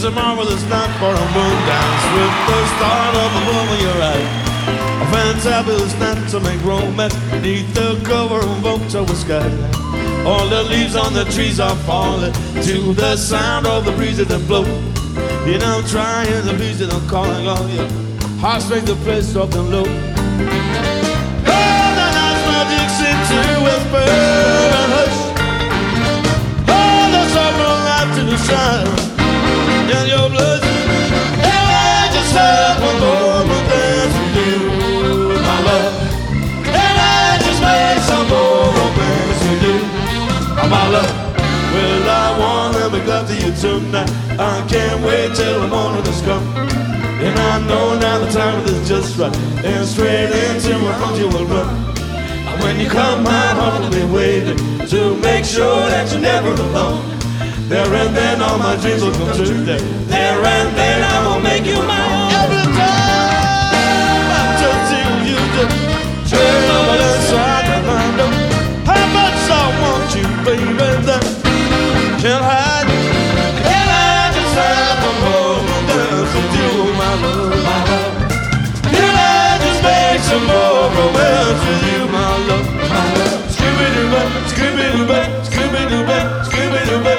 It's a marvelous night for a moon dance with the start of a woman you're right. A fantabulous night to make romance beneath the cover of October sky. All the leaves on the trees are falling to the sound of the breezes that blow. You know, trying the breezes that are calling on you. Heartstrings the place soft and low. Oh, the night's magic seems to whisper and hush. Oh, the summer light to the sun in your blood. And I just have one more dance with you, my love. And I just made some more romance with you, my love. Well, I wanna make love to you tonight. I can't wait till the morning has come. And I know now the time is just right. And straight into my arms you will run. And when you come, my heart will be waiting to make sure that you're never alone. There and then all my dreams will come true. There and then I will make you my own. Every time I touch you just turn over inside my mind. How much I want you, baby, that can't hide. And I just have a moment dance with you, my love, my love. And I just make some more romance with you, my love, my love. Scooby-Doo-Bop, Scooby-Doo-Bop, Scooby-Doo-Bop, Scooby-Doo-Bop.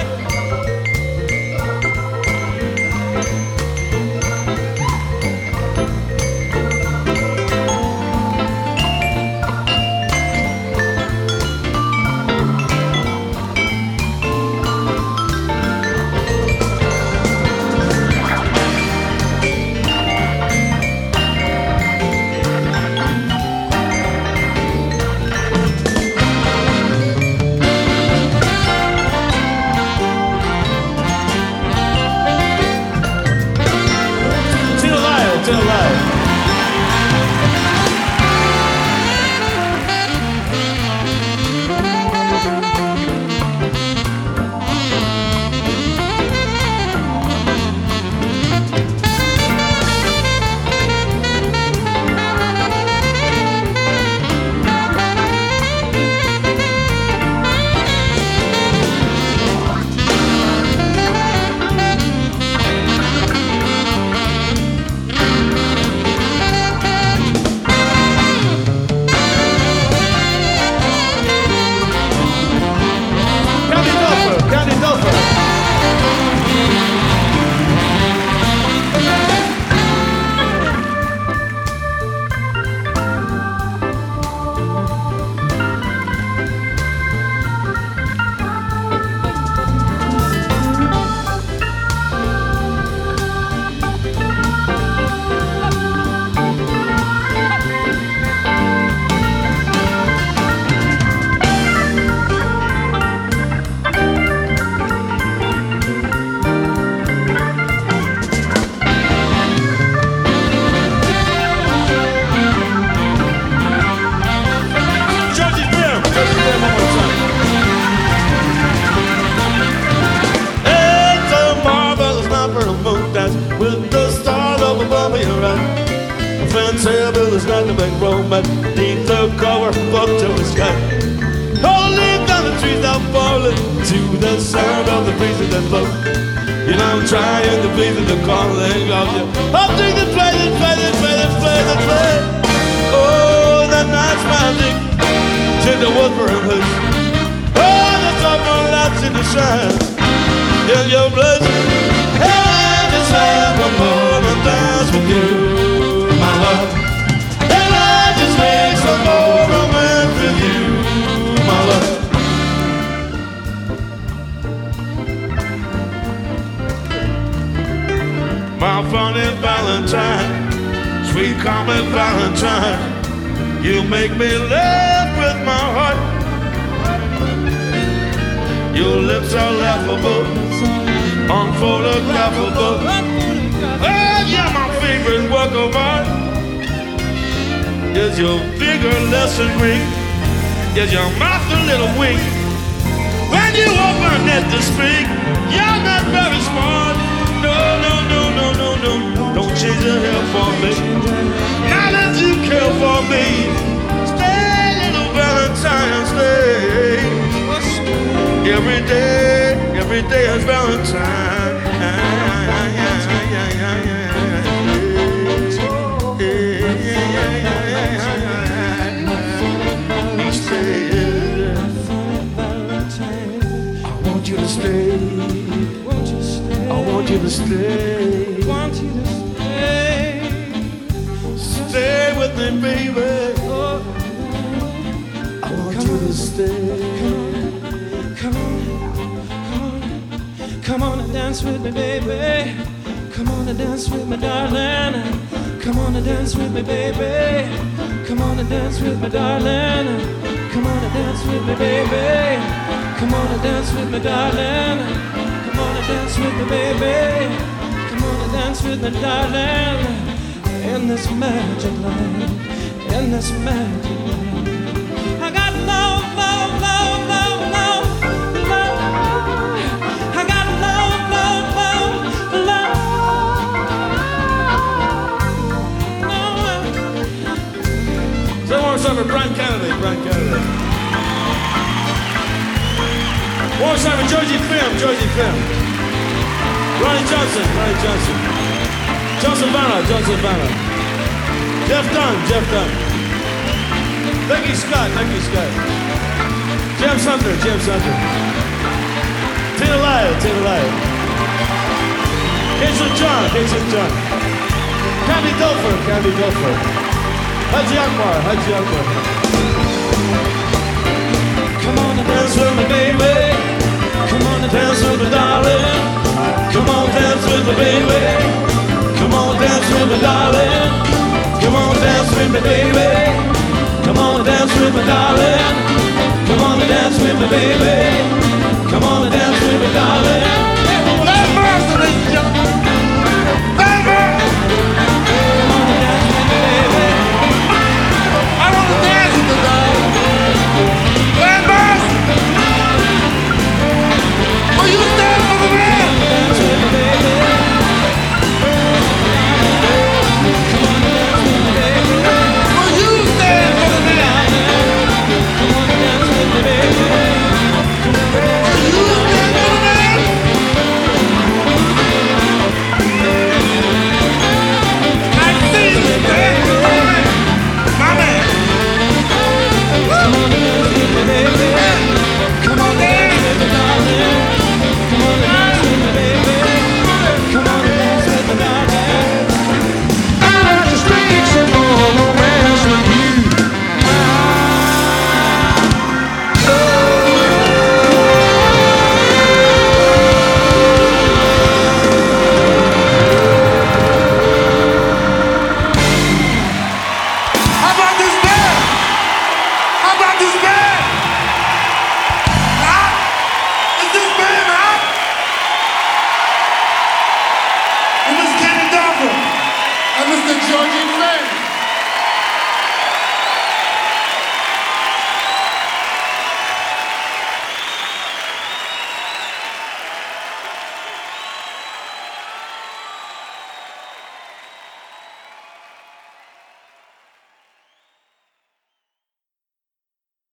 With the start of a bumper, you're right. A fantabulous night to make romance beneath the cover of October sky. All the leaves on the trees are falling to the sound of the breezes that blow. You know, I'm trying to please the calling of you. I'll take the play, the play, the play, the play, the play. Oh, that night's magic to the whisper and hush. Oh, the summer lights in the shine in your blood. Have a moment dance with you, my love. And I just make some more romance with you, my love. My funny Valentine, sweet comic Valentine, you make me laugh with my heart. Your lips are laughable, unphotographable. Oh, yeah, my favorite work of art is your figure less than green, is your mouth a little weak. When you open it to speak, you're not very smart. No, no, no, no, no, no. Don't change your hair for me. Now that you care for me, stay, little Valentine, stay. Every day is Valentine. Stay with me, baby. I want you to stay. Come on and dance with me, baby. Come on and dance with me, darling. Come on and dance with me, baby. Come on and dance with me, darling. Come on and dance with me, baby. Come on and dance with me, darling. Come on and dance with me, baby. Come on and dance with me, darling. In this magic land, in this magic land, I got love, love, love, love, love, love. I got love, love, love, love. So I want to start with Brian Kennedy, Brian Kennedy. I want to start with Georgie Finn. Ronnie Johnson, John Savannah. Jeff Dunn. Becky Scott. James Hunter. Tina Lyle. Casey John. Candy Gopher. Haji Akbar. Come on and dance with me, baby. Come on and dance with me, darling. Come on, dance with me, baby. Come on, dance with me, darling. Come on, dance with me, baby. Come on, dance with me, darling. Come on and dance with me, baby.